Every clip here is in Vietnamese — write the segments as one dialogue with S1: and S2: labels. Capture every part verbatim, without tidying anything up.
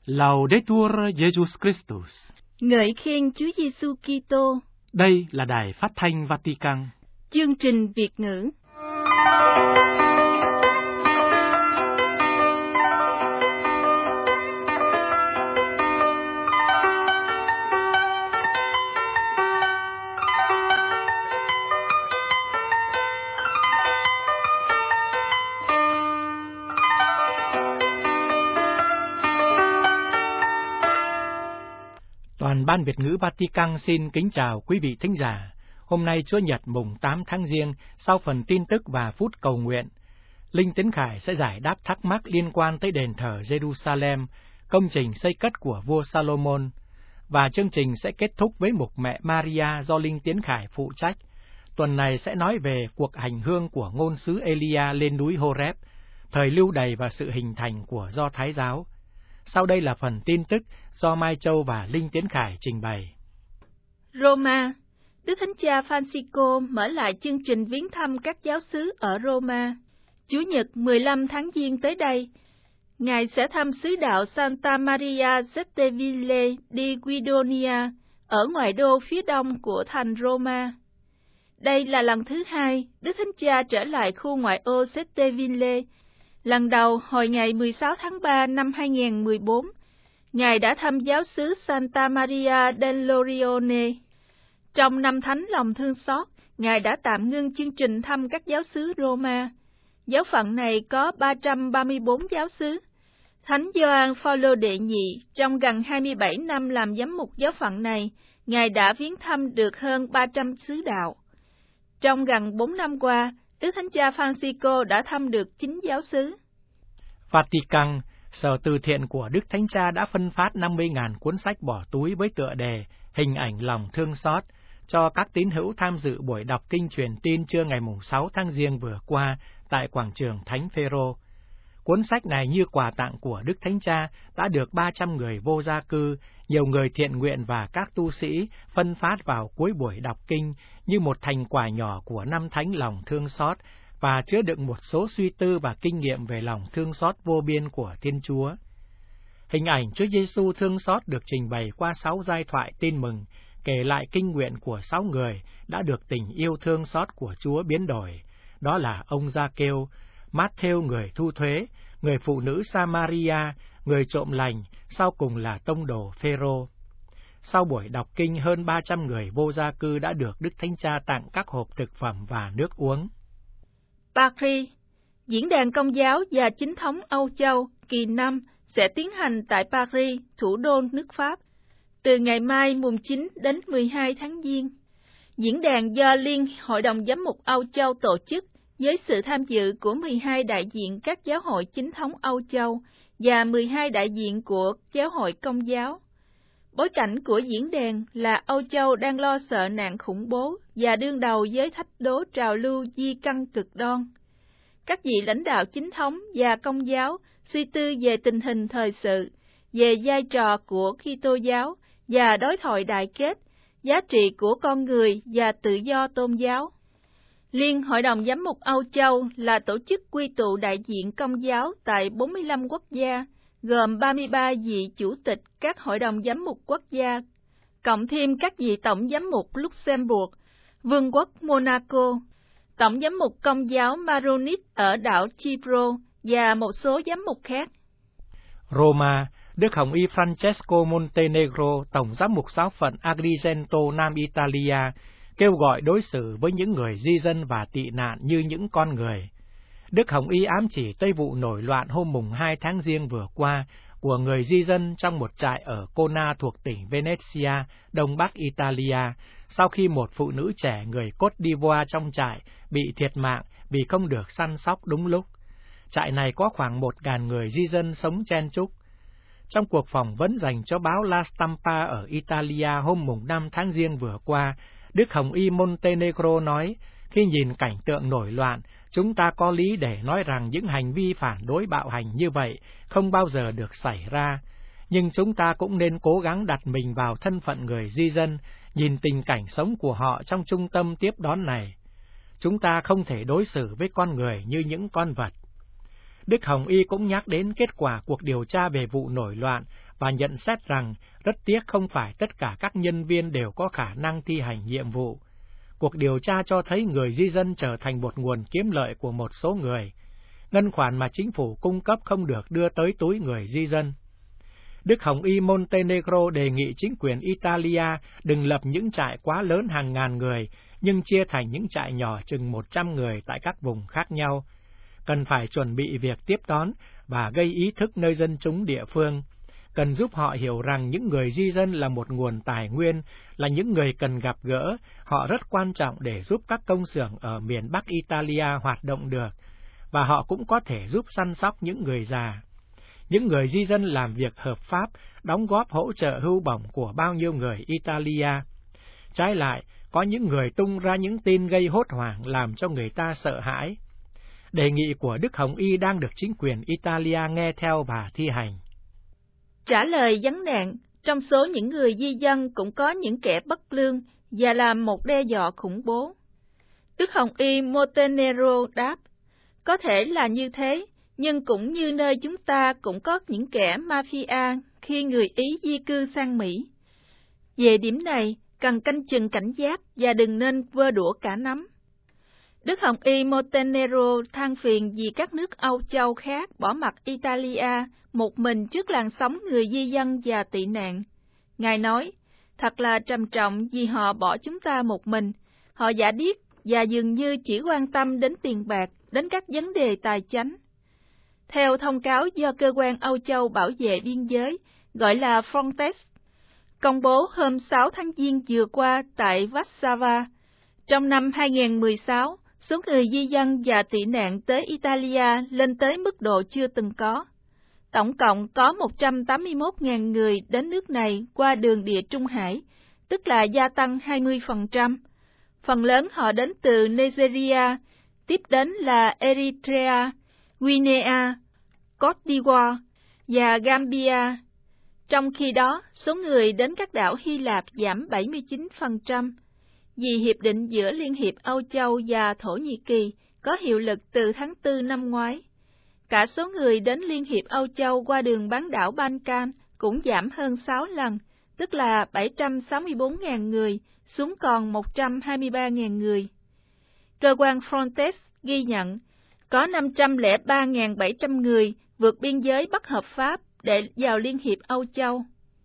S1: Laudetur Jesus Christus.
S2: Ngợi khen Chúa Giêsu Kitô.
S1: Đây là Đài Phát thanh Vatican.
S2: Chương trình Việt ngữ.
S1: Toàn ban Việt ngữ Vatican xin kính chào quý vị thính giả. Hôm nay Chúa Nhật mùng tám tháng Giêng, sau phần tin tức và phút cầu nguyện, Linh Tiến Khải sẽ giải đáp thắc mắc liên quan tới đền thờ Jerusalem, công trình xây cất của vua Salomon, và chương trình sẽ kết thúc với mục Mẹ Maria do Linh Tiến Khải phụ trách. Tuần này sẽ nói về cuộc hành hương của ngôn sứ Elia lên núi Horeb, thời lưu đày và sự hình thành của Do Thái giáo. Sau đây là phần tin tức do Mai Châu và Linh Tiến Khải trình bày.
S2: Roma. Đức Thánh Cha Francisco mở lại chương trình viếng thăm các giáo xứ ở Roma. Chủ nhật mười lăm tháng Giêng tới đây, Ngài sẽ thăm xứ đạo Santa Maria Setteville di Guidonia ở ngoại đô phía đông của thành Roma. Đây là lần thứ hai Đức Thánh Cha trở lại khu ngoại ô Setteville. Lần đầu hồi ngày mười sáu tháng ba năm hai nghìn không trăm mười bốn, Ngài đã thăm giáo xứ Santa Maria dell'Orione. Trong năm thánh lòng thương xót, Ngài đã tạm ngưng chương trình thăm các giáo xứ Roma. Giáo phận này có ba trăm ba mươi bốn giáo xứ. Thánh Gioan Phaolô đệ nhị, trong gần hai mươi bảy năm làm giám mục giáo phận này, Ngài đã viếng thăm được hơn ba trăm xứ đạo. Trong gần bốn năm qua, Đức Thánh Cha Francisco đã thăm được chín giáo xứ.
S1: Vatican, Sở Từ Thiện của Đức Thánh Cha đã phân phát năm mươi nghìn cuốn sách bỏ túi với tựa đề Hình ảnh lòng thương xót cho các tín hữu tham dự buổi đọc kinh truyền tin trưa ngày sáu tháng Giêng vừa qua tại quảng trường Thánh Phêrô. Cuốn sách này như quà tặng của Đức Thánh Cha đã được ba trăm người vô gia cư, nhiều người thiện nguyện và các tu sĩ phân phát vào cuối buổi đọc kinh như một thành quả nhỏ của năm thánh lòng thương xót và chứa đựng một số suy tư và kinh nghiệm về lòng thương xót vô biên của Thiên Chúa. Hình ảnh Chúa Giêsu thương xót được trình bày qua sáu giai thoại tin mừng, kể lại kinh nguyện của sáu người đã được tình yêu thương xót của Chúa biến đổi. Đó là ông Gia-kêu, Mát-thêu người thu thuế, người phụ nữ Samaria, người trộm lành, sau cùng là tông đồ Phêrô. Sau buổi đọc kinh, hơn ba trăm người vô gia cư đã được Đức Thánh Cha tặng các hộp thực phẩm và nước uống.
S2: Paris. Diễn đàn Công giáo và Chính thống Âu Châu kỳ năm sẽ tiến hành tại Paris, thủ đô nước Pháp, từ ngày mai mùng chín đến mười hai tháng Giêng. Diễn đàn do Liên Hội đồng Giám mục Âu Châu tổ chức với sự tham dự của mười hai đại diện các giáo hội chính thống Âu Châu và mười hai đại diện của giáo hội Công giáo. Bối cảnh của diễn đàn là Âu Châu đang lo sợ nạn khủng bố và đương đầu với thách đố trào lưu di căn cực đoan. Các vị lãnh đạo chính thống và Công giáo suy tư về tình hình thời sự, về vai trò của Kitô giáo và đối thoại đại kết, giá trị của con người và tự do tôn giáo. Liên Hội đồng Giám mục Âu Châu là tổ chức quy tụ đại diện Công giáo tại bốn mươi lăm quốc gia, gồm ba mươi ba vị chủ tịch các hội đồng giám mục quốc gia, cộng thêm các vị tổng giám mục Luxembourg, Vương quốc Monaco, tổng giám mục Công giáo Maronite ở đảo Chipro và một số giám mục khác.
S1: Roma. Đức Hồng y Francesco Montenegro, tổng giám mục giáo phận Agrigento, Nam Italia, kêu gọi đối xử với những người di dân và tị nạn như những con người. Đức Hồng y ám chỉ tới vụ nổi loạn hôm mùng hai tháng Giêng vừa qua của người di dân trong một trại ở Cona thuộc tỉnh Venezia, đông bắc Italia, sau khi một phụ nữ trẻ người Côte d'Ivoire trong trại bị thiệt mạng vì không được săn sóc đúng lúc. Trại này có khoảng một nghìn người di dân sống chen chúc. Trong cuộc phỏng vấn dành cho báo La Stampa ở Italia hôm mùng năm tháng Giêng vừa qua, Đức Hồng y Montenegro nói, khi nhìn cảnh tượng nổi loạn, chúng ta có lý để nói rằng những hành vi phản đối bạo hành như vậy không bao giờ được xảy ra. Nhưng chúng ta cũng nên cố gắng đặt mình vào thân phận người di dân, nhìn tình cảnh sống của họ trong trung tâm tiếp đón này. Chúng ta không thể đối xử với con người như những con vật. Đức Hồng y cũng nhắc đến kết quả cuộc điều tra về vụ nổi loạn và nhận xét rằng rất tiếc không phải tất cả các nhân viên đều có khả năng thi hành nhiệm vụ. Cuộc điều tra cho thấy người di dân trở thành một nguồn kiếm lợi của một số người. Ngân khoản mà chính phủ cung cấp không được đưa tới túi người di dân. Đức Hồng Y Montenegro đề nghị chính quyền Italia đừng lập những trại quá lớn hàng ngàn người, nhưng chia thành những trại nhỏ chừng một trăm người tại các vùng khác nhau. Cần phải chuẩn bị việc tiếp đón và gây ý thức nơi dân chúng địa phương. Cần giúp họ hiểu rằng những người di dân là một nguồn tài nguyên, là những người cần gặp gỡ, họ rất quan trọng để giúp các công xưởng ở miền Bắc Italia hoạt động được, và họ cũng có thể giúp săn sóc những người già. Những người di dân làm việc hợp pháp, đóng góp hỗ trợ hưu bổng của bao nhiêu người Italia. Trái lại, có những người tung ra những tin gây hốt hoảng làm cho người ta sợ hãi. Đề nghị của Đức Hồng Y đang được chính quyền Italia nghe theo và thi hành.
S2: Trả lời vấn nạn, trong số những người di dân cũng có những kẻ bất lương và làm một đe dọa khủng bố. Đức Hồng Y Montenegro đáp, có thể là như thế, nhưng cũng như nơi chúng ta cũng có những kẻ mafia khi người Ý di cư sang Mỹ. Về điểm này, cần canh chừng cảnh giác và đừng nên vơ đũa cả nắm. Đức Hồng Y Montenegro than phiền vì các nước Âu Châu khác bỏ mặc Italia một mình trước làn sóng người di dân và tị nạn. Ngài nói, thật là trầm trọng vì họ bỏ chúng ta một mình, họ giả điếc và dường như chỉ quan tâm đến tiền bạc, đến các vấn đề tài chánh. Theo thông cáo do Cơ quan Âu Châu Bảo vệ Biên giới, gọi là Frontex, công bố hôm sáu tháng Giêng vừa qua tại Warsaw, trong năm hai nghìn không trăm mười sáu, số người di dân và tị nạn tới Italia lên tới mức độ chưa từng có. Tổng cộng có một trăm tám mươi mốt nghìn người đến nước này qua đường địa Trung Hải, tức là gia tăng hai mươi phần trăm. Phần lớn họ đến từ Nigeria, tiếp đến là Eritrea, Guinea, Côte d'Ivoire và Gambia. Trong khi đó, số người đến các đảo Hy Lạp giảm bảy mươi chín phần trăm, vì hiệp định giữa Liên hiệp Âu Châu và Thổ Nhĩ Kỳ có hiệu lực từ tháng tư năm ngoái. Cả số người đến Liên hiệp Âu Châu qua đường bán đảo Balkan cũng giảm hơn sáu lần, tức là bảy trăm sáu mươi bốn nghìn người, xuống còn một trăm hai mươi ba nghìn người. Cơ quan Frontex ghi nhận có năm trăm lẻ ba nghìn bảy trăm người vượt biên giới bất hợp pháp để vào Liên hiệp Âu Châu.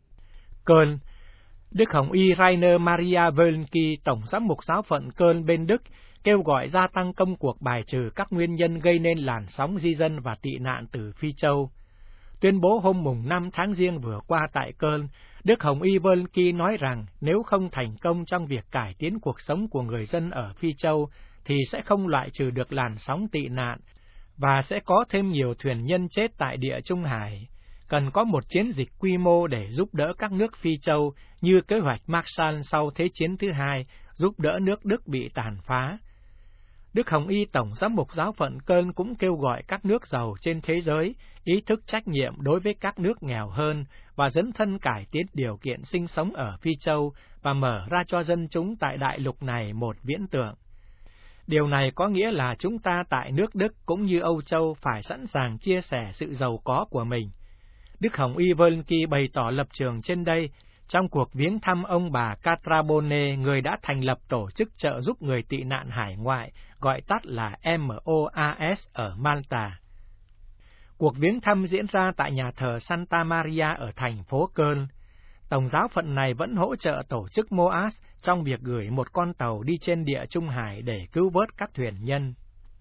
S1: Köln. Đức Hồng Y Rainer Maria Wölnki, Tổng giám mục giáo phận Köln bên Đức, kêu gọi gia tăng công cuộc bài trừ các nguyên nhân gây nên làn sóng di dân và tị nạn từ Phi Châu. Tuyên bố hôm mùng năm tháng Giêng vừa qua tại Köln, Đức Hồng Y Wölnki nói rằng nếu không thành công trong việc cải tiến cuộc sống của người dân ở Phi Châu, thì sẽ không loại trừ được làn sóng tị nạn, và sẽ có thêm nhiều thuyền nhân chết tại địa Trung Hải. Cần có một chiến dịch quy mô để giúp đỡ các nước Phi Châu như kế hoạch Marshall sau Thế chiến thứ hai, giúp đỡ nước Đức bị tàn phá. Đức Hồng Y Tổng giám mục giáo phận Köln cũng kêu gọi các nước giàu trên thế giới ý thức trách nhiệm đối với các nước nghèo hơn và dấn thân cải tiến điều kiện sinh sống ở Phi Châu và mở ra cho dân chúng tại đại lục này một viễn tượng. Điều này có nghĩa là chúng ta tại nước Đức cũng như Âu Châu phải sẵn sàng chia sẻ sự giàu có của mình. Đức Hồng Y Wölnki bày tỏ lập trường trên đây trong cuộc viếng thăm ông bà Catrabone, người đã thành lập tổ chức trợ giúp người tị nạn hải ngoại, gọi tắt là M O A S ở Malta. Cuộc viếng thăm diễn ra tại nhà thờ Santa Maria ở thành phố Köln. Tổng giáo phận này vẫn hỗ trợ tổ chức M O A S trong việc gửi một con tàu đi trên địa Trung Hải để cứu vớt các thuyền nhân.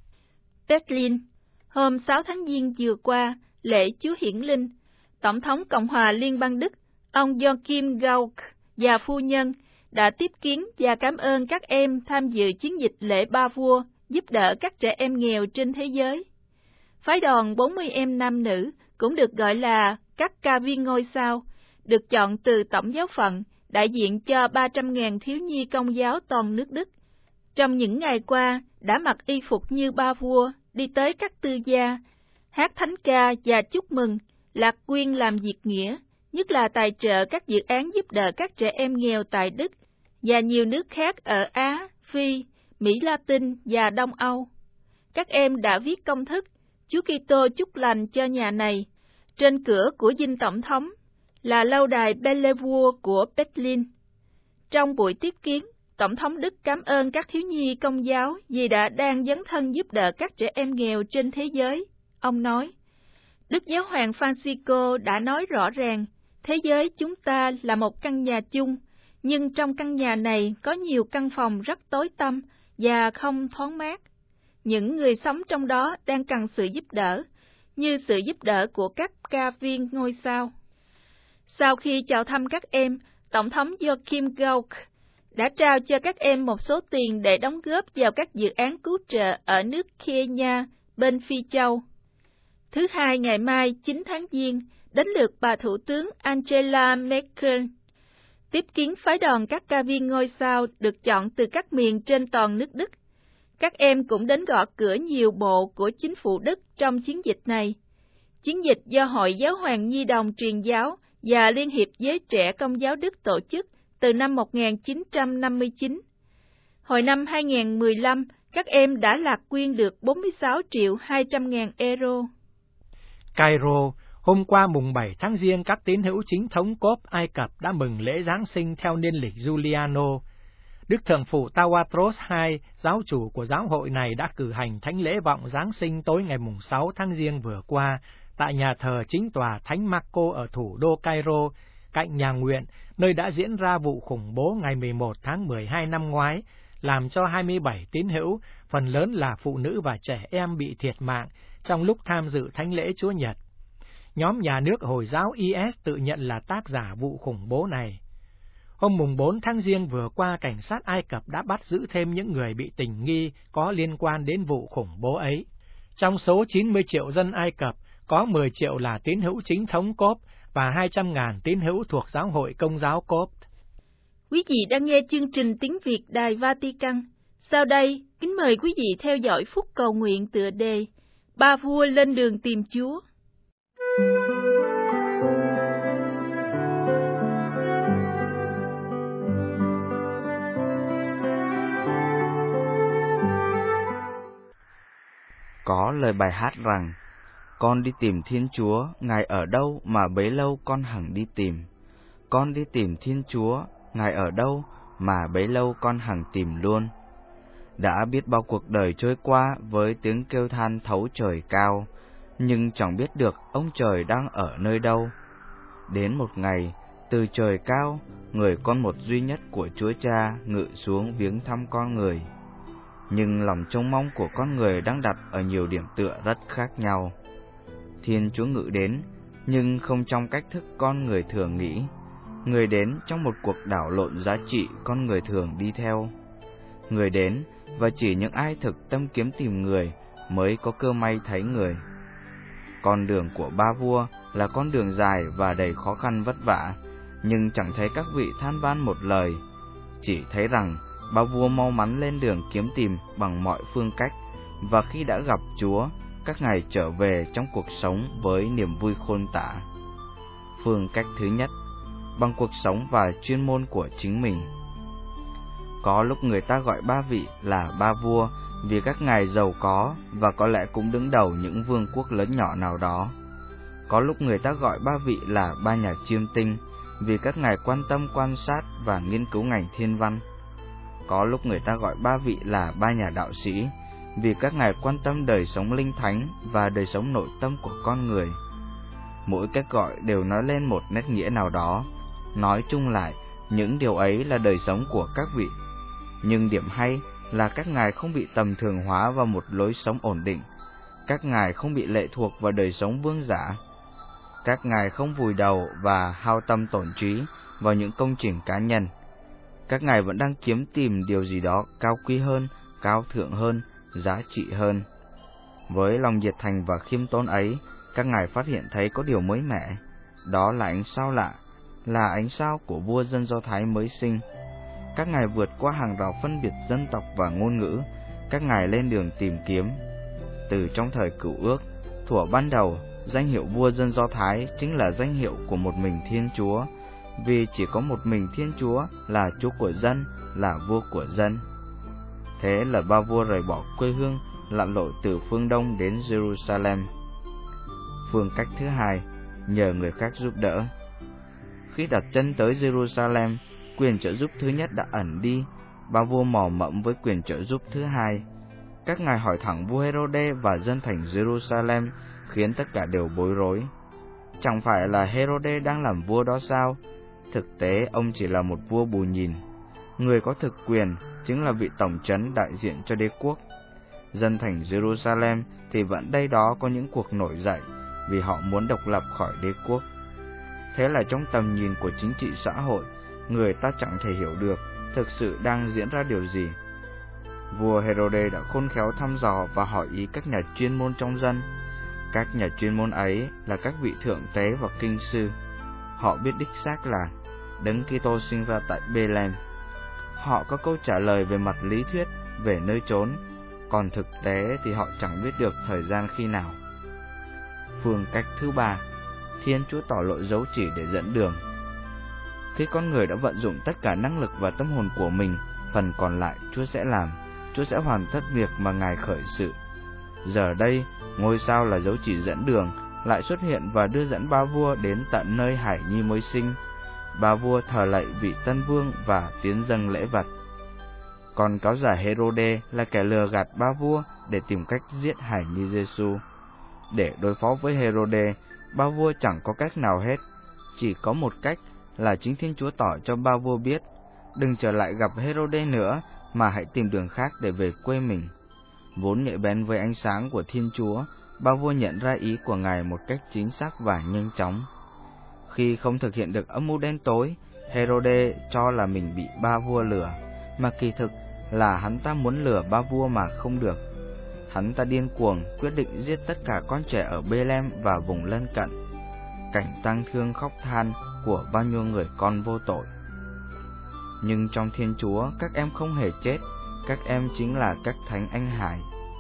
S2: Berlin, hôm sáu tháng Giêng vừa qua, lễ Chúa Hiển Linh, Tổng thống Cộng hòa Liên bang Đức, ông Joachim Gauck và phu nhân đã tiếp kiến và cảm ơn các em tham dự chiến dịch lễ Ba Vua giúp đỡ các trẻ em nghèo trên thế giới. Phái đoàn bốn mươi em nam nữ, cũng được gọi là các ca viên ngôi sao, được chọn từ tổng giáo phận, đại diện cho ba trăm nghìn thiếu nhi công giáo toàn nước Đức. Trong những ngày qua, đã mặc y phục như ba vua, đi tới các tư gia, hát thánh ca và chúc mừng, lạc quyên làm việc nghĩa, nhất là tài trợ các dự án giúp đỡ các trẻ em nghèo tại Đức và nhiều nước khác ở Á, Phi, Mỹ Latin và Đông Âu. Các em đã viết công thức Chúa Kitô chúc lành cho nhà này trên cửa của dinh tổng thống, là lâu đài Bellevue của Berlin. Trong buổi tiếp kiến, Tổng thống Đức cảm ơn các thiếu nhi Công giáo vì đã đang dấn thân giúp đỡ các trẻ em nghèo trên thế giới. Ông nói, Đức Giáo hoàng Francisco đã nói rõ ràng, thế giới chúng ta là một căn nhà chung, nhưng trong căn nhà này có nhiều căn phòng rất tối tăm và không thoáng mát. Những người sống trong đó đang cần sự giúp đỡ, như sự giúp đỡ của các ca viên ngôi sao. Sau khi chào thăm các em, Tổng thống Joachim Gauck đã trao cho các em một số tiền để đóng góp vào các dự án cứu trợ ở nước Kenya bên Phi Châu. Thứ hai ngày mai chín tháng Giêng, đến lượt bà Thủ tướng Angela Merkel tiếp kiến phái đoàn các ca viên ngôi sao được chọn từ các miền trên toàn nước Đức. Các em cũng đến gõ cửa nhiều bộ của chính phủ Đức trong chiến dịch này. Chiến dịch do Hội Giáo hoàng Nhi đồng Truyền giáo và Liên hiệp Giới trẻ Công giáo Đức tổ chức từ năm một nghìn chín trăm năm mươi chín. Hồi năm hai nghìn không trăm mười lăm, các em đã lạc quyên được bốn mươi sáu triệu hai trăm ngàn euro.
S1: Cairo, hôm qua mùng bảy tháng Giêng, các tín hữu chính thống Cốp Ai Cập đã mừng lễ Giáng sinh theo niên lịch Giuliano. Đức Thượng phụ Tawadros đệ nhị, giáo chủ của giáo hội này đã cử hành thánh lễ vọng Giáng sinh tối ngày mùng sáu tháng Giêng vừa qua tại nhà thờ chính tòa Thánh Marco ở thủ đô Cairo, cạnh nhà nguyện, nơi đã diễn ra vụ khủng bố ngày mười một tháng mười hai năm ngoái, làm cho hai mươi bảy tín hữu, phần lớn là phụ nữ và trẻ em bị thiệt mạng trong lúc tham dự thánh lễ Chúa Nhật. Nhóm nhà nước Hồi giáo i ét tự nhận là tác giả vụ khủng bố này. Hôm mùng bốn tháng Giêng vừa qua, cảnh sát Ai Cập đã bắt giữ thêm những người bị tình nghi có liên quan đến vụ khủng bố ấy. Trong số chín mươi triệu dân Ai Cập, có mười triệu là tín hữu chính thống Cốp và hai trăm ngàn tín hữu thuộc giáo hội Công giáo Cốp.
S2: Quý vị đang nghe chương trình tiếng Việt Đài Vatican. Sau đây, kính mời quý vị theo dõi phút cầu nguyện tựa đề Ba vua lên đường tìm Chúa.
S3: Có lời bài hát rằng, con đi tìm Thiên Chúa, Ngài ở đâu mà bấy lâu con hằng đi tìm. Con đi tìm Thiên Chúa, Ngài ở đâu mà bấy lâu con hằng tìm luôn. Đã biết bao cuộc đời trôi qua với tiếng kêu than thấu trời cao, nhưng chẳng biết được ông trời đang ở nơi đâu. Đến một ngày, từ trời cao, người con một duy nhất của Chúa Cha ngự xuống viếng thăm con người. Nhưng lòng trông mong của con người đang đặt ở nhiều điểm tựa rất khác nhau. Thiên Chúa ngự đến, nhưng không trong cách thức con người thường nghĩ. Người đến trong một cuộc đảo lộn giá trị con người thường đi theo. Người đến, và chỉ những ai thực tâm kiếm tìm người mới có cơ may thấy người. Con đường của ba vua là con đường dài và đầy khó khăn vất vả, nhưng chẳng thấy các vị than van một lời. Chỉ thấy rằng ba vua mau mắn lên đường kiếm tìm bằng mọi phương cách, và khi đã gặp Chúa, các ngài trở về trong cuộc sống với niềm vui khôn tả. Phương cách thứ nhất, bằng cuộc sống và chuyên môn của chính mình. Có lúc người ta gọi ba vị là ba vua vì các ngài giàu có và có lẽ cũng đứng đầu những vương quốc lớn nhỏ nào đó. Có lúc người ta gọi ba vị là ba nhà chiêm tinh vì các ngài quan tâm quan sát và nghiên cứu ngành thiên văn. Có lúc người ta gọi ba vị là ba nhà đạo sĩ vì các ngài quan tâm đời sống linh thánh và đời sống nội tâm của con người. Mỗi cách gọi đều nói lên một nét nghĩa nào đó. Nói chung lại, những điều ấy là đời sống của các vị. Nhưng điểm hay là các ngài không bị tầm thường hóa vào một lối sống ổn định. Các ngài không bị lệ thuộc vào đời sống vương giả. Các ngài không vùi đầu và hao tâm tổn trí vào những công trình cá nhân. Các ngài vẫn đang kiếm tìm điều gì đó cao quý hơn, cao thượng hơn, giá trị hơn. Với lòng nhiệt thành và khiêm tốn ấy, các ngài phát hiện thấy có điều mới mẻ. Đó là ánh sao lạ, là ánh sao của vua dân Do Thái mới sinh. Các ngài vượt qua hàng rào phân biệt dân tộc và ngôn ngữ, các ngài lên đường tìm kiếm. Từ trong thời Cựu Ước, thuở ban đầu, danh hiệu vua dân Do Thái chính là danh hiệu của một mình Thiên Chúa, vì chỉ có một mình Thiên Chúa là Chúa của dân, là vua của dân. Thế là ba vua rời bỏ quê hương, lặn lội từ phương Đông đến Jerusalem. Phương cách thứ hai, nhờ người khác giúp đỡ. Khi đặt chân tới Jerusalem, quyền trợ giúp thứ nhất đã ẩn đi, ba vua mò mẫm với quyền trợ giúp thứ hai. Các ngài hỏi thẳng vua Herode và dân thành Jerusalem, khiến tất cả đều bối rối. Chẳng phải là Herode đang làm vua đó sao? Thực tế ông chỉ là một vua bù nhìn. Người có thực quyền chính là vị tổng trấn đại diện cho đế quốc. Dân thành Jerusalem thì vẫn đây đó có những cuộc nổi dậy vì họ muốn độc lập khỏi đế quốc. Thế là trong tầm nhìn của chính trị xã hội, người ta chẳng thể hiểu được thực sự đang diễn ra điều gì. Vua Herode đã khôn khéo thăm dò và hỏi ý các nhà chuyên môn trong dân. Các nhà chuyên môn ấy là các vị thượng tế và kinh sư. Họ biết đích xác là Đấng Kitô sinh ra tại Bethlehem. Họ có câu trả lời về mặt lý thuyết về nơi chốn, còn thực tế thì họ chẳng biết được thời gian khi nào. Phương cách thứ ba, Thiên Chúa tỏ lộ dấu chỉ để dẫn đường. Khi con người đã vận dụng tất cả năng lực và tâm hồn của mình, phần còn lại Chúa sẽ làm. Chúa sẽ hoàn tất việc mà Ngài khởi sự. Giờ đây, ngôi sao là dấu chỉ dẫn đường lại xuất hiện và đưa dẫn ba vua đến tận nơi Hải Nhi mới sinh. Ba vua thờ lạy vị tân vương và tiến dâng lễ vật. Còn cáo giả Herode là kẻ lừa gạt ba vua để tìm cách giết Hải Nhi Giêsu. Để đối phó với Herode, ba vua chẳng có cách nào hết. Chỉ có một cách là chính Thiên Chúa tỏ cho ba vua biết, đừng trở lại gặp Herode nữa, mà hãy tìm đường khác để về quê mình. Vốn nhạy bén với ánh sáng của Thiên Chúa, ba vua nhận ra ý của Ngài một cách chính xác và nhanh chóng. Khi không thực hiện được âm mưu đen tối, Herode cho là mình bị ba vua lừa, mà kỳ thực là hắn ta muốn lừa ba vua mà không được. Hắn ta điên cuồng quyết định giết tất cả con trẻ ở Bethlehem và vùng lân cận. Cảnh tang thương khóc than của bao nhiêu người con vô tội. Nhưng trong Thiên Chúa, các em không hề chết, các em chính là các thánh anh hải.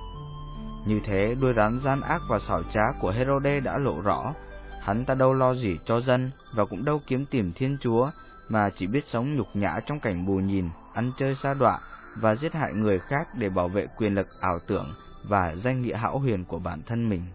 S3: Như thế, đuôi rắn gian ác và xảo trá của Herode đã lộ rõ. Hắn ta đâu lo gì cho dân, và cũng đâu kiếm tìm Thiên Chúa, mà chỉ biết sống nhục nhã trong cảnh bù nhìn, ăn chơi sa đọa và giết hại người khác để bảo vệ quyền lực ảo tưởng và danh nghĩa hão huyền của bản thân mình.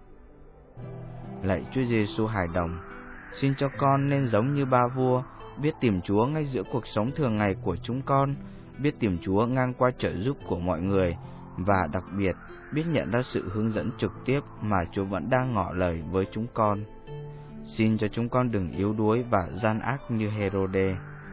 S3: Lạy Chúa Giêsu hài đồng, xin cho con nên giống như ba vua, biết tìm Chúa ngay giữa cuộc sống thường ngày của chúng con, biết tìm Chúa ngang qua trợ giúp của mọi người, và đặc biệt biết nhận ra sự hướng dẫn trực tiếp mà Chúa vẫn đang ngỏ lời với chúng con. Xin cho chúng con đừng yếu đuối và gian ác như Herode.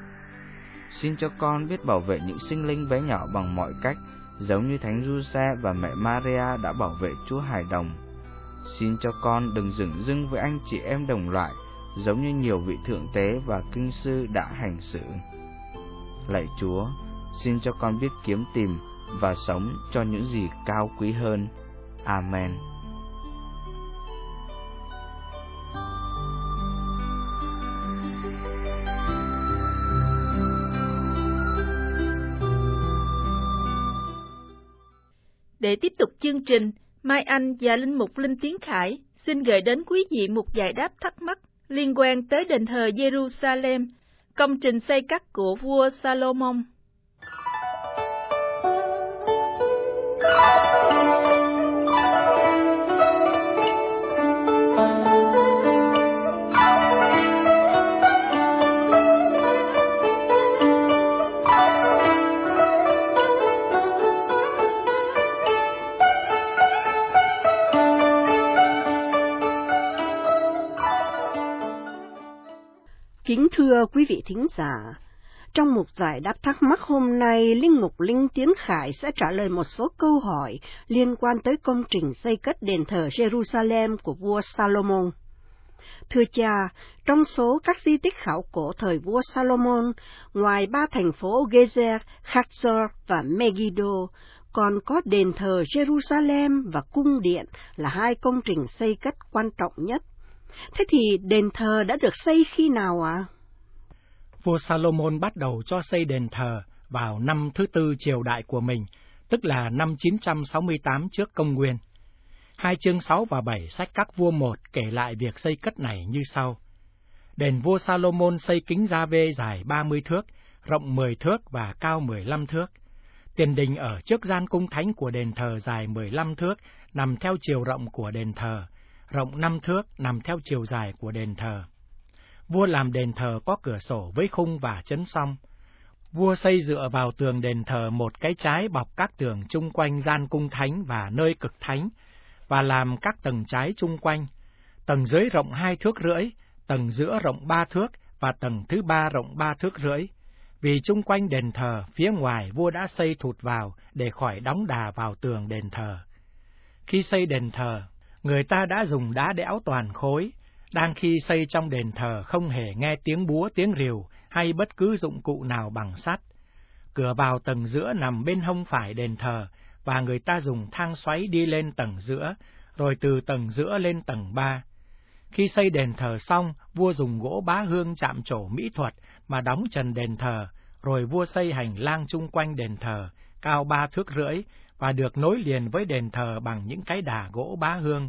S3: Xin cho con biết bảo vệ những sinh linh bé nhỏ bằng mọi cách, giống như Thánh Giuse và mẹ Maria đã bảo vệ Chúa hài đồng. Xin cho con đừng dửng dưng với anh chị em đồng loại, giống như nhiều vị thượng tế và kinh sư đã hành xử. Lạy Chúa, xin cho con biết kiếm tìm và sống cho những gì cao quý hơn. Amen.
S2: Để tiếp tục chương trình, Mai Anh và Linh Mục Linh Tiến Khải xin gửi đến quý vị một giải đáp thắc mắc liên quan tới đền thờ Jerusalem, công trình xây cất của vua Salomon.
S4: Kính thưa quý vị thính giả, trong một giải đáp thắc mắc hôm nay, Linh Mục Linh Tiến Khải sẽ trả lời một số câu hỏi liên quan tới công trình xây cất đền thờ Jerusalem của vua Salomon. Thưa cha, trong số các di tích khảo cổ thời vua Salomon, ngoài ba thành phố Gezer, Hazor và Megiddo, còn có đền thờ Jerusalem và cung điện là hai công trình xây cất quan trọng nhất. Thế thì đền thờ đã được xây khi nào ạ? À?
S1: Vua Salomon bắt đầu cho xây đền thờ vào năm thứ tư triều đại của mình, tức là năm chín trăm sáu mươi tám trước công nguyên. Hai chương sáu và bảy sách Các Vua một kể lại việc xây cất này như sau. Đền vua Salomon xây kính Gia-vê dài ba mươi thước, rộng mười thước và cao mười lăm thước. Tiền đình ở trước gian cung thánh của đền thờ dài mười lăm thước, nằm theo chiều rộng của đền thờ, rộng năm thước nằm theo chiều dài của đền thờ. Vua làm đền thờ có cửa sổ với khung và chấn song. Vua xây dựa vào tường đền thờ một cái trái bọc các tường chung quanh gian cung thánh và nơi cực thánh, và làm các tầng trái chung quanh. Tầng dưới rộng hai thước rưỡi, tầng giữa rộng ba thước, và tầng thứ ba rộng ba thước rưỡi. Vì chung quanh đền thờ, phía ngoài vua đã xây thụt vào để khỏi đóng đà vào tường đền thờ. Khi xây đền thờ, người ta đã dùng đá đẽo toàn khối. Đang khi xây trong đền thờ không hề nghe tiếng búa, tiếng rìu hay bất cứ dụng cụ nào bằng sắt. Cửa vào tầng giữa nằm bên hông phải đền thờ, và người ta dùng thang xoáy đi lên tầng giữa, rồi từ tầng giữa lên tầng ba. Khi xây đền thờ xong, vua dùng gỗ bá hương chạm trổ mỹ thuật mà đóng trần đền thờ, rồi vua xây hành lang chung quanh đền thờ, cao ba thước rưỡi, và được nối liền với đền thờ bằng những cái đà gỗ bá hương.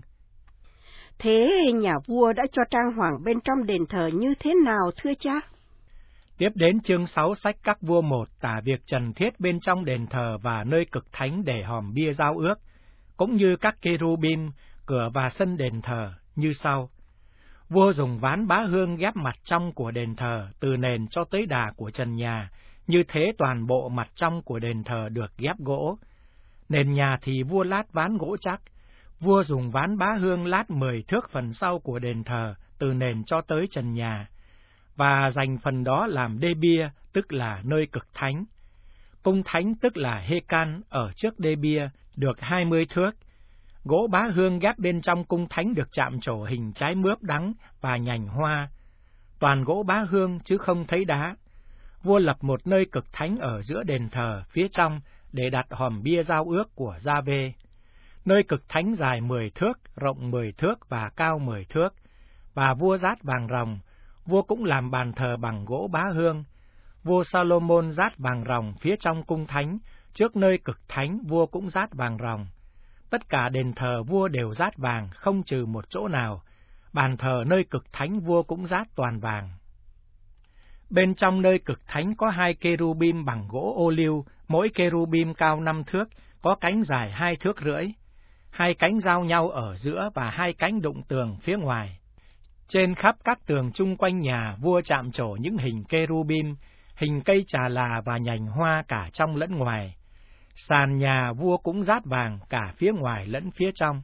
S4: Thế nhà vua đã cho trang hoàng bên trong đền thờ như thế nào thưa cha?
S1: Tiếp đến chương sáu sách Các Vua một tả việc trần thiết bên trong đền thờ và nơi cực thánh để hòm bia giao ước, cũng như các kê-ru-bim, cửa và sân đền thờ như sau. Vua dùng ván bá hương ghép mặt trong của đền thờ từ nền cho tới đà của trần nhà, như thế toàn bộ mặt trong của đền thờ được ghép gỗ. Nền nhà thì vua lát ván gỗ chắc. Vua dùng ván bá hương lát mười thước phần sau của đền thờ từ nền cho tới trần nhà, và dành phần đó làm đê bia, tức là nơi cực thánh. Cung thánh tức là Hê-can ở trước đê bia được hai mươi thước. Gỗ bá hương ghép bên trong cung thánh được chạm trổ hình trái mướp đắng và nhành hoa. Toàn gỗ bá hương chứ không thấy đá. Vua lập một nơi cực thánh ở giữa đền thờ phía trong để đặt hòm bia giao ước của Gia-vê. Nơi cực thánh dài mười thước, rộng mười thước và cao mười thước, và vua dát vàng ròng. Vua cũng làm bàn thờ bằng gỗ bá hương. Vua Salomon dát vàng ròng phía trong cung thánh, trước nơi cực thánh vua cũng dát vàng ròng. Tất cả đền thờ vua đều dát vàng, không trừ một chỗ nào. Bàn thờ nơi cực thánh vua cũng dát toàn vàng. Bên trong nơi cực thánh có hai kê-ru-bim bằng gỗ ô liu, mỗi kê-ru-bim cao năm thước, có cánh dài hai thước rưỡi. Hai cánh giao nhau ở giữa và hai cánh đụng tường phía ngoài. Trên khắp các tường chung quanh nhà, vua chạm trổ những hình kê-ru-bim, hình cây trà là và nhành hoa cả trong lẫn ngoài. Sàn nhà vua cũng dát vàng cả phía ngoài lẫn phía trong.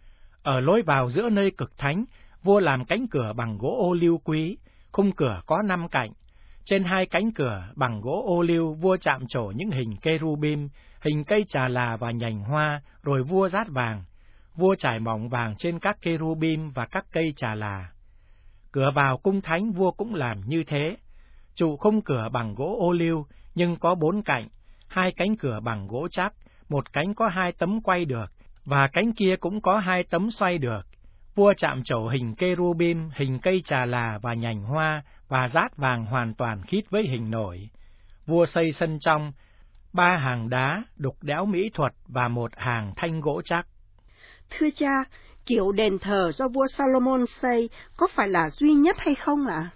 S1: Ở lối vào giữa nơi cực thánh, vua làm cánh cửa bằng gỗ ô liu quý, khung cửa có năm cạnh. Trên hai cánh cửa bằng gỗ ô liu, vua chạm trổ những hình kê-ru-bim, hình cây trà là và nhành hoa, rồi vua dát vàng. Vua trải mỏng vàng trên các kê-ru-bim và các cây trà là. Cửa vào cung thánh vua cũng làm như thế. Trụ khung cửa bằng gỗ ô liu, nhưng có bốn cạnh, hai cánh cửa bằng gỗ chắc, một cánh có hai tấm quay được, và cánh kia cũng có hai tấm xoay được. Vua chạm trổ hình kê-ru-bim, hình cây trà là và nhành hoa, và dát vàng hoàn toàn khít với hình nổi. Vua xây sân trong, ba hàng đá, đục đẽo mỹ thuật và một hàng thanh gỗ chắc.
S4: Thưa cha, kiểu đền thờ do vua Salomon xây có phải là duy nhất hay không ạ?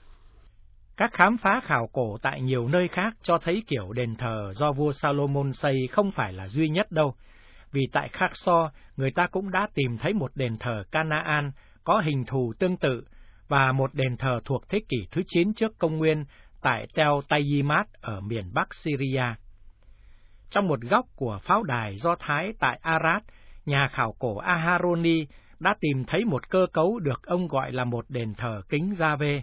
S1: Các khám phá khảo cổ tại nhiều nơi khác cho thấy kiểu đền thờ do vua Salomon xây không phải là duy nhất đâu. Vì tại Khaksor, người ta cũng đã tìm thấy một đền thờ Canaan có hình thù tương tự, và một đền thờ thuộc thế kỷ thứ chín trước công nguyên tại Tel Tayimat ở miền Bắc Syria. Trong một góc của pháo đài Do Thái tại Arad, nhà khảo cổ Aharoni đã tìm thấy một cơ cấu được ông gọi là một đền thờ kính Gia-vê.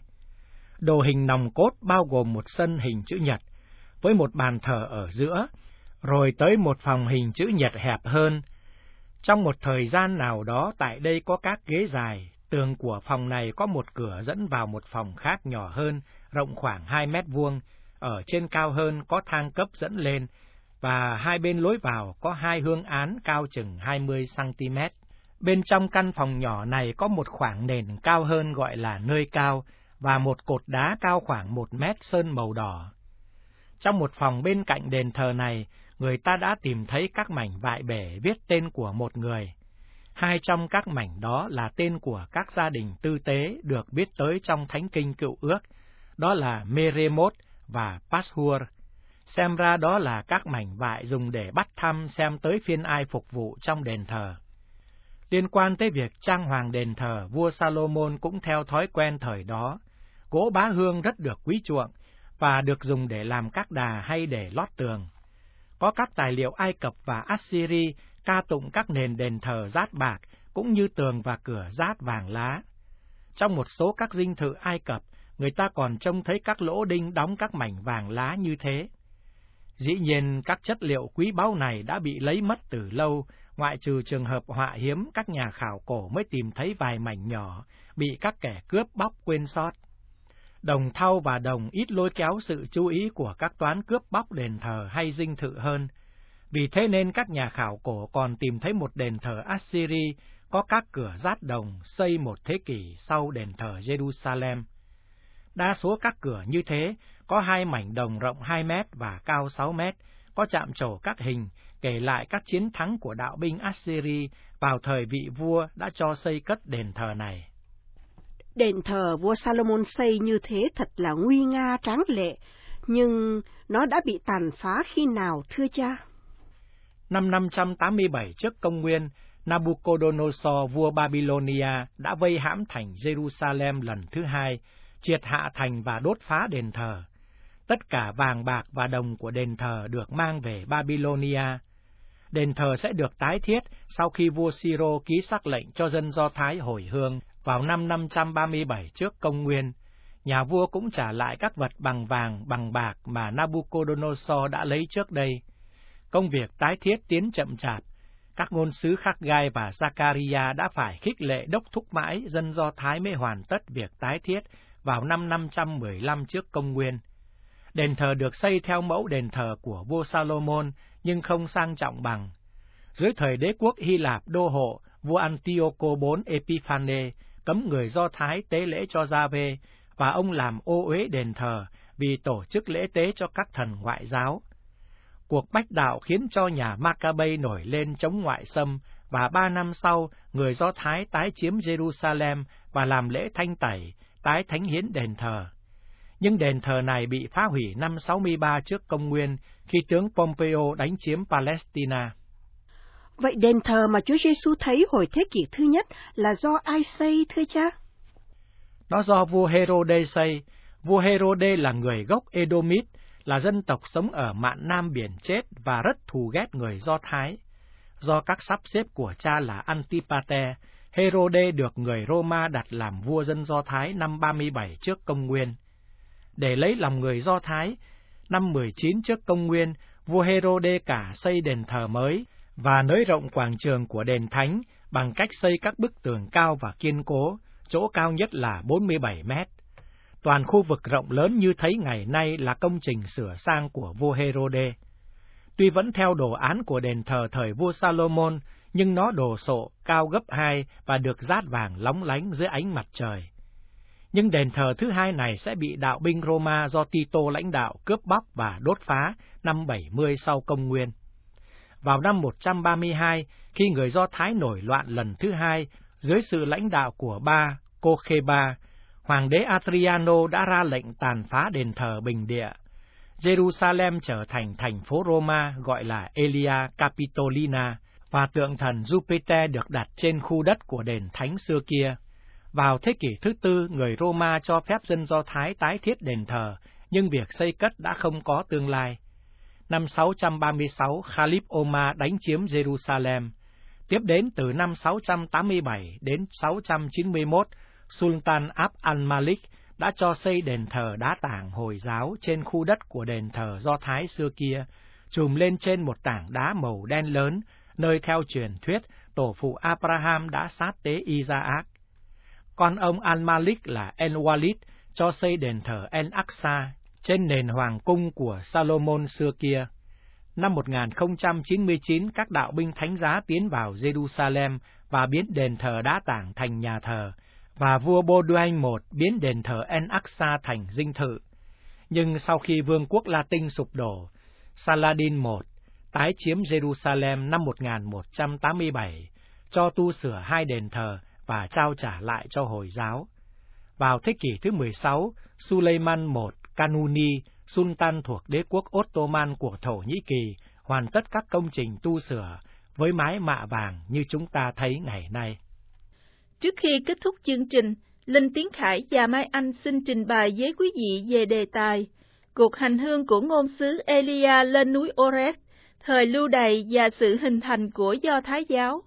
S1: Đồ hình nòng cốt bao gồm một sân hình chữ nhật, với một bàn thờ ở giữa, rồi tới một phòng hình chữ nhật hẹp hơn. Trong một thời gian nào đó tại đây có các ghế dài, tường của phòng này có một cửa dẫn vào một phòng khác nhỏ hơn, rộng khoảng hai mét vuông, ở trên cao hơn có thang cấp dẫn lên, và hai bên lối vào có hai hương án cao chừng hai mươi xăng-ti-mét. Bên trong căn phòng nhỏ này có một khoảng nền cao hơn gọi là nơi cao, và một cột đá cao khoảng một mét sơn màu đỏ. Trong một phòng bên cạnh đền thờ này, người ta đã tìm thấy các mảnh vại bể viết tên của một người. Hai trong các mảnh đó là tên của các gia đình tư tế được biết tới trong Thánh Kinh Cựu Ước, đó là Meremot và Pashur. Xem ra đó là các mảnh vại dùng để bắt thăm xem tới phiên ai phục vụ trong đền thờ. Liên quan tới việc trang hoàng đền thờ, vua Salomon cũng theo thói quen thời đó. gỗ bá hương rất được quý chuộng và được dùng để làm các đà hay để lót tường. Có các tài liệu Ai Cập và Assyri ca tụng các nền đền thờ dát bạc, cũng như tường và cửa dát vàng lá. Trong một số các dinh thự Ai Cập, người ta còn trông thấy các lỗ đinh đóng các mảnh vàng lá như thế. Dĩ nhiên, các chất liệu quý báu này đã bị lấy mất từ lâu, ngoại trừ trường hợp họa hiếm các nhà khảo cổ mới tìm thấy vài mảnh nhỏ, bị các kẻ cướp bóc quên sót. Đồng thau và đồng ít lôi kéo sự chú ý của các toán cướp bóc đền thờ hay dinh thự hơn. Vì thế nên các nhà khảo cổ còn tìm thấy một đền thờ Assyri có các cửa dát đồng xây một thế kỷ sau đền thờ Jerusalem. Đa số các cửa như thế có hai mảnh đồng rộng hai mét và cao sáu mét, có chạm trổ các hình, kể lại các chiến thắng của đạo binh Assyri vào thời vị vua đã cho xây cất đền thờ này.
S4: Đền thờ vua Salomon xây như thế thật là nguy nga tráng lệ, nhưng nó đã bị tàn phá khi nào thưa cha?
S1: Năm năm trăm tám mươi bảy trước công nguyên, Nabucodonosor vua Babylonia đã vây hãm thành Jerusalem lần thứ hai, triệt hạ thành và đốt phá đền thờ. Tất cả vàng bạc và đồng của đền thờ được mang về Babylonia. Đền thờ sẽ được tái thiết sau khi vua Siro ký sắc lệnh cho dân Do Thái hồi hương vào năm năm trăm ba mươi bảy trước công nguyên. Nhà vua cũng trả lại các vật bằng vàng, bằng bạc mà Nabucodonosor đã lấy trước đây. Công việc tái thiết tiến chậm chạp. Các ngôn sứ Khắc-gai và Zakaria đã phải khích lệ đốc thúc mãi dân Do Thái mới hoàn tất việc tái thiết vào năm năm trăm mười lăm trước công nguyên. Đền thờ được xây theo mẫu đền thờ của vua Salomon, nhưng không sang trọng bằng. Dưới thời đế quốc Hy Lạp đô hộ, vua Antioco đệ tứ Epiphanes cấm người Do Thái tế lễ cho Gia-vê, và ông làm ô uế đền thờ vì tổ chức lễ tế cho các thần ngoại giáo. Cuộc bách đạo khiến cho nhà Maccabi nổi lên chống ngoại xâm, và ba năm sau, người Do Thái tái chiếm Jerusalem và làm lễ thanh tẩy, tái thánh hiến đền thờ. Nhưng đền thờ này bị phá hủy năm sáu mươi ba trước công nguyên, khi tướng Pompeo đánh chiếm Palestine.
S4: Vậy đền thờ mà Chúa Giêsu thấy hồi thế kỷ thứ nhất là do ai xây thưa cha?
S1: Nó do vua Herode xây. Vua Herode là người gốc Edomit, là dân tộc sống ở mạn nam biển chết và rất thù ghét người Do Thái. Do các sắp xếp của cha là Antipate, Herode được người Roma đặt làm vua dân Do Thái năm ba mươi bảy trước công nguyên. Để lấy lòng người Do Thái, năm mười chín trước công nguyên, vua Herode cả xây đền thờ mới và nới rộng quảng trường của đền thánh bằng cách xây các bức tường cao và kiên cố, chỗ cao nhất là bốn mươi bảy mét. Toàn khu vực rộng lớn như thấy ngày nay là công trình sửa sang của vua Herode. Tuy vẫn theo đồ án của đền thờ thời vua Salomon, nhưng nó đồ sộ, cao gấp hai và được dát vàng lóng lánh dưới ánh mặt trời. Nhưng đền thờ thứ hai này sẽ bị đạo binh Roma do Tito lãnh đạo cướp bóc và đốt phá năm bảy mươi sau công nguyên. Vào năm một trăm ba mươi hai, khi người Do Thái nổi loạn lần thứ hai, dưới sự lãnh đạo của ba Kokheba, Hoàng đế Adriano đã ra lệnh tàn phá đền thờ bình địa. Jerusalem trở thành thành phố Roma gọi là Aelia Capitolina, và tượng thần Jupiter được đặt trên khu đất của đền thánh xưa kia. Vào thế kỷ thứ tư, người Roma cho phép dân Do Thái tái thiết đền thờ, nhưng việc xây cất đã không có tương lai. Năm sáu trăm ba mươi sáu, Khalif Omar đánh chiếm Jerusalem. Tiếp đến từ năm sáu trăm tám mươi bảy đến sáu trăm chín mươi mốt, Sultan Abd al-Malik đã cho xây đền thờ đá tảng Hồi giáo trên khu đất của đền thờ Do Thái xưa kia, trùm lên trên một tảng đá màu đen lớn, nơi theo truyền thuyết tổ phụ Abraham đã sát tế Isaac. Con ông al-Malik là El-Walid cho xây đền thờ El-Aqsa trên nền hoàng cung của Salomon xưa kia. Năm một nghìn không trăm chín mươi chín, các đạo binh thánh giá tiến vào Jerusalem và biến đền thờ đá tảng thành nhà thờ, và vua Baudouin đệ nhất biến đền thờ El-Aqsa thành dinh thự. Nhưng sau khi vương quốc Latin sụp đổ, Saladin đệ nhất tái chiếm Jerusalem năm một nghìn một trăm tám mươi bảy, cho tu sửa hai đền thờ và trao trả lại cho Hồi giáo. Vào thế kỷ thứ mười sáu, Suleiman đệ nhất Kanuni, Sultan thuộc đế quốc Ottoman của Thổ Nhĩ Kỳ, hoàn tất các công trình tu sửa với mái mạ vàng như chúng ta thấy ngày nay.
S2: Trước khi kết thúc chương trình, Linh Tiến Khải và Mai Anh xin trình bày với quý vị về đề tài cuộc hành hương của ngôn sứ Elia lên núi Horeb, thời lưu đày và sự hình thành của Do Thái giáo.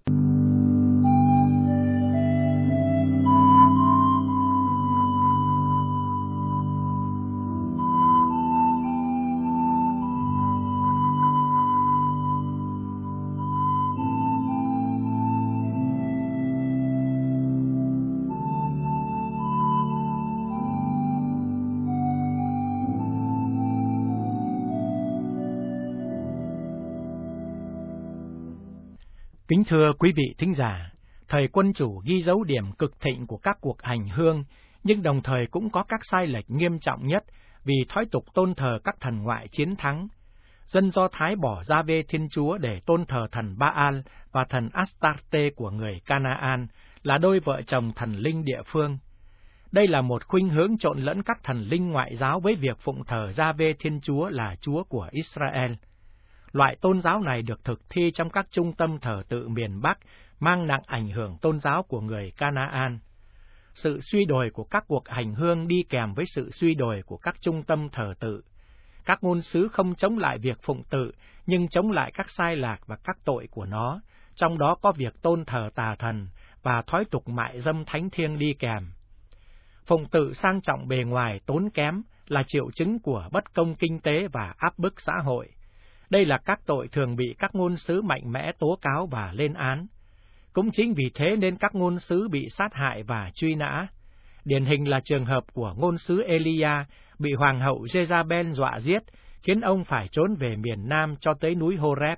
S1: Kính thưa quý vị thính giả, thời quân chủ ghi dấu điểm cực thịnh của các cuộc hành hương, nhưng đồng thời cũng có các sai lệch nghiêm trọng nhất vì thói tục tôn thờ các thần ngoại chiến thắng. Dân Do Thái bỏ Giê-hô-va Thiên Chúa để tôn thờ thần Ba-al và thần Astarte của người Canaan, là đôi vợ chồng thần linh địa phương. Đây là một khuynh hướng trộn lẫn các thần linh ngoại giáo với việc phụng thờ Giê-hô-va Thiên Chúa là Chúa của Israel. Loại tôn giáo này được thực thi trong các trung tâm thờ tự miền Bắc, mang nặng ảnh hưởng tôn giáo của người Canaan. Sự suy đồi của các cuộc hành hương đi kèm với sự suy đồi của các trung tâm thờ tự. Các ngôn sứ không chống lại việc phụng tự, nhưng chống lại các sai lạc và các tội của nó, trong đó có việc tôn thờ tà thần và thói tục mại dâm thánh thiêng đi kèm. Phụng tự sang trọng bề ngoài tốn kém là triệu chứng của bất công kinh tế và áp bức xã hội. Đây là các tội thường bị các ngôn sứ mạnh mẽ tố cáo và lên án. Cũng chính vì thế nên các ngôn sứ bị sát hại và truy nã. Điển hình là trường hợp của ngôn sứ Elia bị hoàng hậu Jezabel dọa giết, khiến ông phải trốn về miền Nam cho tới núi Horeb.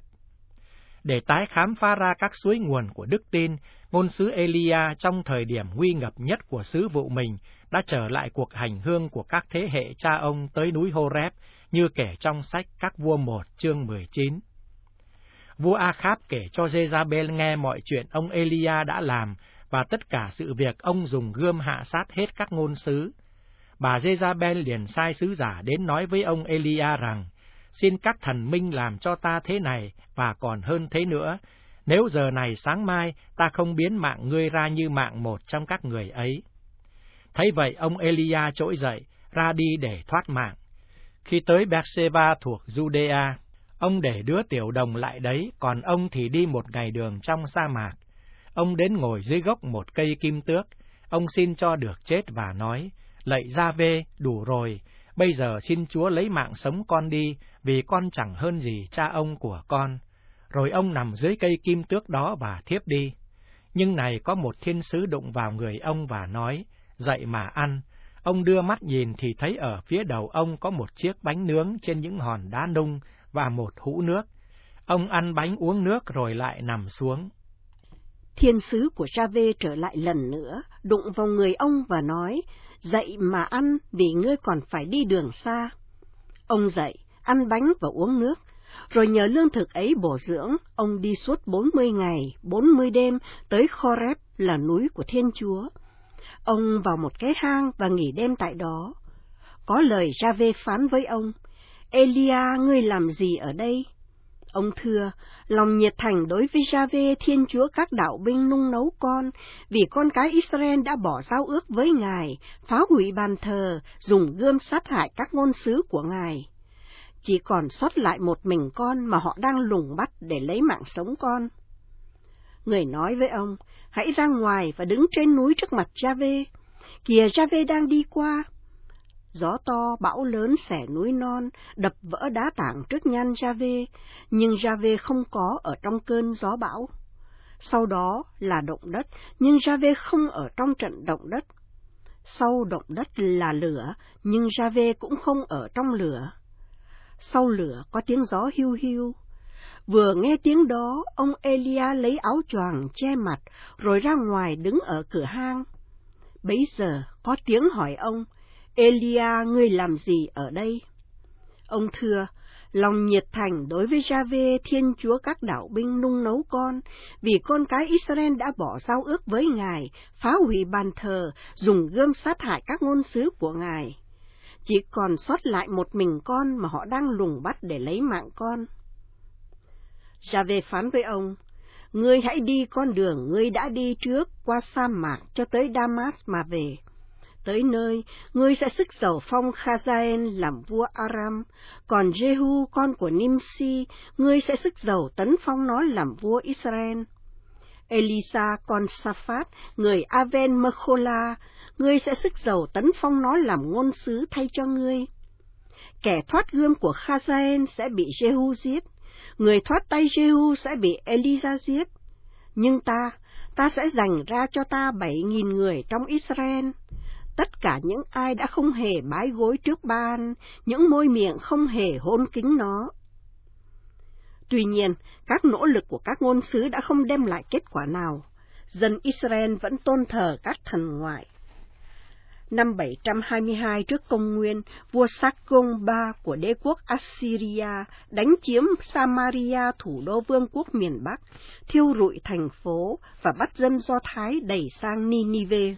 S1: Để tái khám phá ra các suối nguồn của đức tin, ngôn sứ Elia trong thời điểm nguy ngập nhất của sứ vụ mình đã trở lại cuộc hành hương của các thế hệ cha ông tới núi Horeb, như kể trong sách Các Vua một chương mười chín. Vua A-kháp kể cho Jezabel nghe mọi chuyện ông Elia đã làm và tất cả sự việc ông dùng gươm hạ sát hết các ngôn sứ. Bà Jezabel liền sai sứ giả đến nói với ông Elia rằng, xin các thần minh làm cho ta thế này và còn hơn thế nữa, nếu giờ này sáng mai ta không biến mạng ngươi ra như mạng một trong các người ấy. Thấy vậy ông Elia trỗi dậy, ra đi để thoát mạng. Khi tới Beersheba thuộc Judea, ông để đứa tiểu đồng lại đấy, còn ông thì đi một ngày đường trong sa mạc. Ông đến ngồi dưới gốc một cây kim tước, ông xin cho được chết và nói, lạy Gia-vê, đủ rồi, bây giờ xin Chúa lấy mạng sống con đi, vì con chẳng hơn gì cha ông của con. Rồi ông nằm dưới cây kim tước đó và thiếp đi. Nhưng này có một thiên sứ đụng vào người ông và nói, dậy mà ăn. Ông đưa mắt nhìn thì thấy ở phía đầu ông có một chiếc bánh nướng trên những hòn đá nung và một hũ nước. Ông ăn bánh uống nước rồi lại nằm xuống.
S4: Thiên sứ của Gia-vê trở lại lần nữa, đụng vào người ông và nói, dậy mà ăn vì ngươi còn phải đi đường xa. Ông dậy, ăn bánh và uống nước, rồi nhờ lương thực ấy bổ dưỡng, ông đi suốt bốn mươi ngày, bốn mươi đêm tới Horeb là núi của Thiên Chúa. Ông vào một cái hang và nghỉ đêm tại đó. Có lời Gia-vê phán với ông, Elia, ngươi làm gì ở đây? Ông thưa, lòng nhiệt thành đối với Gia-vê Thiên Chúa các đạo binh nung nấu con, vì con cái Israel đã bỏ giao ước với Ngài, phá hủy bàn thờ, dùng gươm sát hại các ngôn sứ của Ngài. Chỉ còn sót lại một mình con mà họ đang lùng bắt để lấy mạng sống con. Người nói với ông, hãy ra ngoài và đứng trên núi trước mặt Gia-vê. Kìa Gia-vê đang đi qua. Gió to, bão lớn xẻ núi non, đập vỡ đá tảng trước nhan Gia-vê, nhưng Gia-vê không có ở trong cơn gió bão. Sau đó là động đất, nhưng Gia-vê không ở trong trận động đất. Sau động đất là lửa, nhưng Gia-vê cũng không ở trong lửa. Sau lửa có tiếng gió hiu hiu. Vừa nghe tiếng đó, ông Elia lấy áo choàng che mặt, rồi ra ngoài đứng ở cửa hang. Bấy giờ có tiếng hỏi ông, Elia, ngươi làm gì ở đây? Ông thưa, lòng nhiệt thành đối với Gia-vê Thiên Chúa các đạo binh nung nấu con, vì con cái Israel đã bỏ giao ước với Ngài, phá hủy bàn thờ, dùng gươm sát hại các ngôn sứ của Ngài. Chỉ còn sót lại một mình con mà họ đang lùng bắt để lấy mạng con. Gia-vê phán với ông, ngươi hãy đi con đường ngươi đã đi trước qua sa mạc cho tới Damas mà về. Tới nơi, ngươi sẽ sức dầu phong Khazael làm vua Aram, còn Jehu con của Nimsi, ngươi sẽ sức dầu tấn phong nó làm vua Israel. Elisa con Saphat, người Aven Mechola, ngươi sẽ sức dầu tấn phong nó làm ngôn sứ thay cho ngươi. Kẻ thoát gươm của Khazael sẽ bị Jehu giết, người thoát tay Jehu sẽ bị Elisa giết. Nhưng ta, ta sẽ dành ra cho ta bảy nghìn người trong Israel, tất cả những ai đã không hề bái gối trước Ba-al, những môi miệng không hề hôn kính nó. Tuy nhiên, các nỗ lực của các ngôn sứ đã không đem lại kết quả nào. Dân Israel vẫn tôn thờ các thần ngoại. Năm bảy trăm hai mươi hai trước công nguyên, vua Sargon ba của đế quốc Assyria đánh chiếm Samaria, thủ đô vương quốc miền Bắc, thiêu rụi thành phố và bắt dân Do Thái đẩy sang Ninive.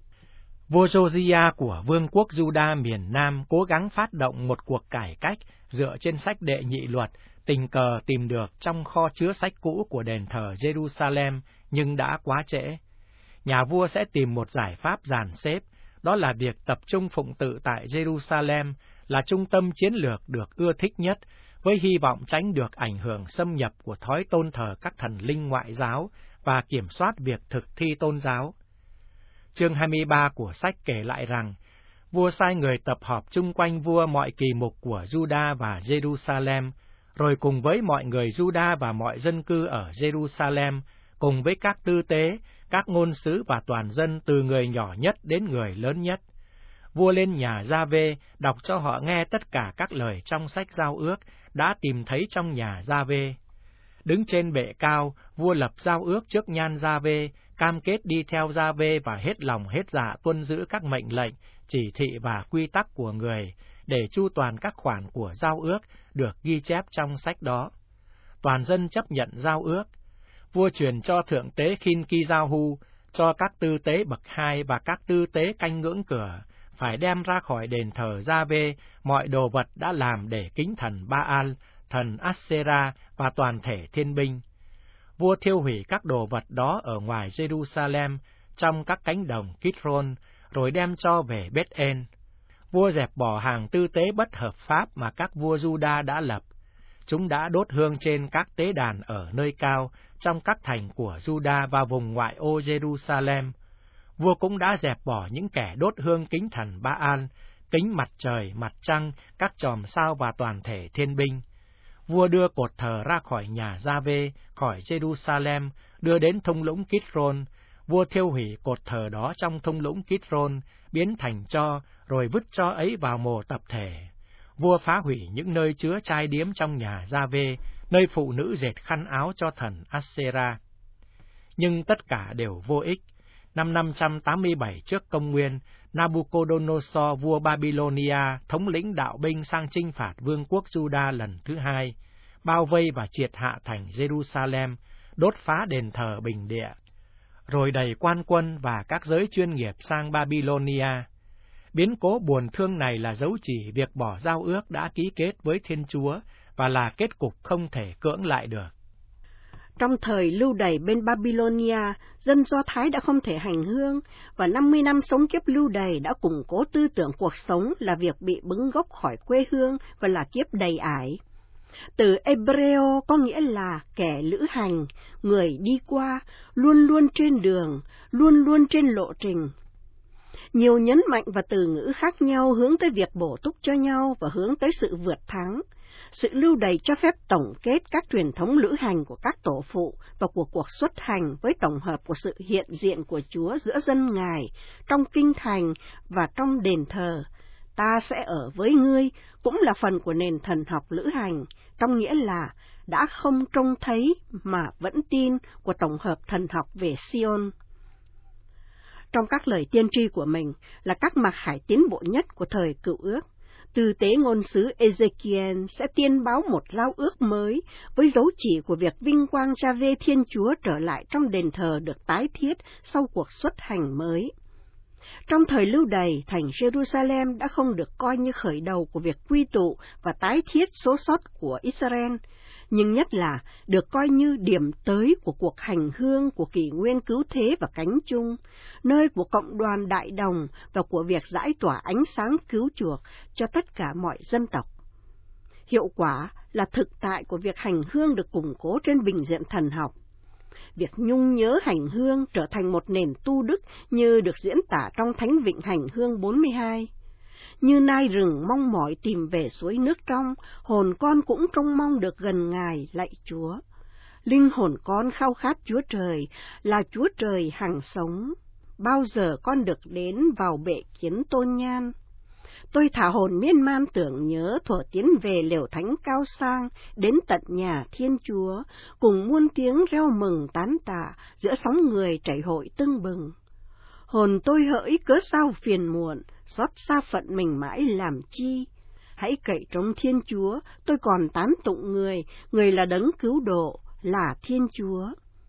S1: Vua Josiah của vương quốc Juda miền Nam cố gắng phát động một cuộc cải cách dựa trên sách Đệ Nhị Luật, tình cờ tìm được trong kho chứa sách cũ của đền thờ Jerusalem, nhưng đã quá trễ. Nhà vua sẽ tìm một giải pháp dàn xếp, đó là việc tập trung phụng tự tại Jerusalem là trung tâm chiến lược được ưa thích nhất, với hy vọng tránh được ảnh hưởng xâm nhập của thói tôn thờ các thần linh ngoại giáo và kiểm soát việc thực thi tôn giáo. Chương hai mươi ba của sách kể lại rằng, vua sai người tập họp chung quanh vua mọi kỳ mục của Juda và Jerusalem, rồi cùng với mọi người Juda và mọi dân cư ở Jerusalem, cùng với các tư tế, các ngôn sứ và toàn dân từ người nhỏ nhất đến người lớn nhất. Vua lên nhà Gia-vê đọc cho họ nghe tất cả các lời trong sách giao ước đã tìm thấy trong nhà Gia-vê. Đứng trên bệ cao, vua lập giao ước trước nhan Gia-vê, cam kết đi theo Gia-vê và hết lòng hết dạ tuân giữ các mệnh lệnh, chỉ thị và quy tắc của người, để chu toàn các khoản của giao ước được ghi chép trong sách đó. Toàn dân chấp nhận giao ước. Vua truyền cho thượng tế Kinh-ki-giao-hu, cho các tư tế bậc hai và các tư tế canh ngưỡng cửa, phải đem ra khỏi đền thờ Gia-vê mọi đồ vật đã làm để kính thần Ba-al, thần Asera và toàn thể thiên binh. Vua thiêu hủy các đồ vật đó ở ngoài Jerusalem, trong các cánh đồng Kidron, rồi đem cho về Beth-en. Vua dẹp bỏ hàng tư tế bất hợp pháp mà các vua Juda đã lập. Chúng đã đốt hương trên các tế đàn ở nơi cao, trong các thành của Juda và vùng ngoại ô Jerusalem. Vua cũng đã dẹp bỏ những kẻ đốt hương kính thần Ba-al, kính mặt trời, mặt trăng, các chòm sao và toàn thể thiên binh. Vua đưa cột thờ ra khỏi nhà Gia-vê, khỏi Jerusalem, đưa đến thung lũng Kidron. Vua thiêu hủy cột thờ đó trong thung lũng Kidron, biến thành tro, rồi vứt tro ấy vào mồ tập thể. Vua phá hủy những nơi chứa trai điếm trong nhà Gia-vê, nơi phụ nữ dệt khăn áo cho thần Asera. Nhưng tất cả đều vô ích. Năm năm trăm tám mươi bảy trước công nguyên, Nabucodonosor vua Babylonia thống lĩnh đạo binh sang chinh phạt vương quốc Juda lần thứ hai, bao vây và triệt hạ thành Jerusalem, đốt phá đền thờ bình địa, rồi đẩy quan quân và các giới chuyên nghiệp sang Babylonia. Biến cố buồn thương này là dấu chỉ việc bỏ giao ước đã ký kết với Thiên Chúa và là kết cục không thể cưỡng lại được.
S4: Trong thời lưu đày bên Babylonia, dân Do Thái đã không thể hành hương, và năm mươi năm sống kiếp lưu đày đã củng cố tư tưởng cuộc sống là việc bị bứng gốc khỏi quê hương và là kiếp đầy ải. Từ Hebreo có nghĩa là kẻ lữ hành, người đi qua, luôn luôn trên đường, luôn luôn trên lộ trình. Nhiều nhấn mạnh và từ ngữ khác nhau hướng tới việc bổ túc cho nhau và hướng tới sự vượt thắng. Sự lưu đày cho phép tổng kết các truyền thống lữ hành của các tổ phụ và của cuộc xuất hành với tổng hợp của sự hiện diện của Chúa giữa dân Ngài, trong kinh thành và trong đền thờ. Ta sẽ ở với ngươi cũng là phần của nền thần học lữ hành, trong nghĩa là đã không trông thấy mà vẫn tin của tổng hợp thần học về Sion. Trong các lời tiên tri của mình là các mặc khải tiến bộ nhất của thời Cựu Ước, tư tế ngôn sứ Ezekiel sẽ tiên báo một giao ước mới với dấu chỉ của việc vinh quang Gia-vê Thiên Chúa trở lại trong đền thờ được tái thiết sau cuộc xuất hành mới. Trong thời lưu đày, thành Jerusalem đã không được coi như khởi đầu của việc quy tụ và tái thiết số sót của Israel, nhưng nhất là được coi như điểm tới của cuộc hành hương của kỷ nguyên cứu thế và cánh chung, nơi của cộng đoàn đại đồng và của việc giải tỏa ánh sáng cứu chuộc cho tất cả mọi dân tộc. Hiệu quả là thực tại của việc hành hương được củng cố trên bình diện thần học. Việc nhung nhớ hành hương trở thành một nền tu đức như được diễn tả trong Thánh Vịnh Hành Hương bốn mươi hai. Như nai rừng mong mỏi tìm về suối nước trong, hồn con cũng trông mong được gần Ngài lạy Chúa. Linh hồn con khao khát Chúa Trời, là Chúa Trời hằng sống. Bao giờ con được đến vào bệ kiến tôn nhan? Tôi thả hồn miên man tưởng nhớ thuở tiến về lều thánh cao sang, đến tận nhà Thiên Chúa, cùng muôn tiếng reo mừng tán tạ, giữa sóng người chảy hội tưng bừng. Hồn tôi hỡi cớ sao phiền muộn, xót xa phận mình mãi làm chi? Hãy cậy trống Thiên Chúa, tôi còn tán tụng người, người là đấng cứu độ, là Thiên Chúa.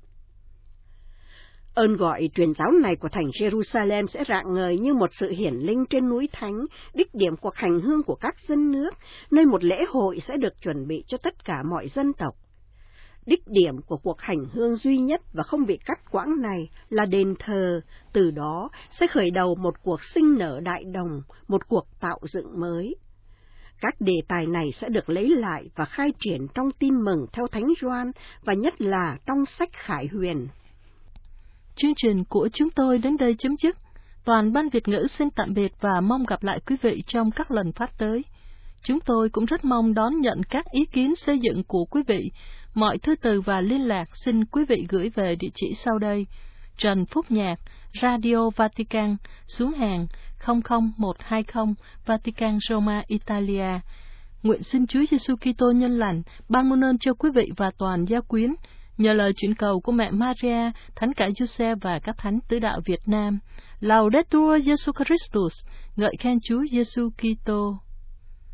S4: Ơn gọi truyền giáo này của thành Jerusalem sẽ rạng ngời như một sự hiển linh trên núi Thánh, đích điểm cuộc hành hương của các dân nước, nơi một lễ hội sẽ được chuẩn bị cho tất cả mọi dân tộc. Đích điểm của cuộc hành hương duy nhất và không bị cắt quãng này là đền thờ, từ đó sẽ khởi đầu một cuộc sinh nở đại đồng, một cuộc tạo dựng mới. Các đề tài này sẽ được lấy lại và khai triển trong tin mừng theo Thánh Gioan và nhất là trong sách Khải Huyền.
S2: Chương trình của chúng tôi đến đây chấm dứt. Toàn ban Việt ngữ xin tạm biệt và mong gặp lại quý vị trong các lần phát tới. Chúng tôi cũng rất mong đón nhận các ý kiến xây dựng của quý vị. Mọi thư từ và liên lạc xin quý vị gửi về địa chỉ sau đây: Trần Phúc Nhạc, Radio Vatican, xuống hàng không không một hai không, Vatican, Roma, Italia. Nguyện xin Chúa Giêsu Kitô nhân lành ban muôn ơn cho quý vị và toàn gia quyến. Nhờ lời chuyển cầu của mẹ Maria, Thánh cả Giuse và các thánh tứ đạo Việt Nam. Laudetur Jesus Christus, ngợi khen Chúa Giêsu Kitô.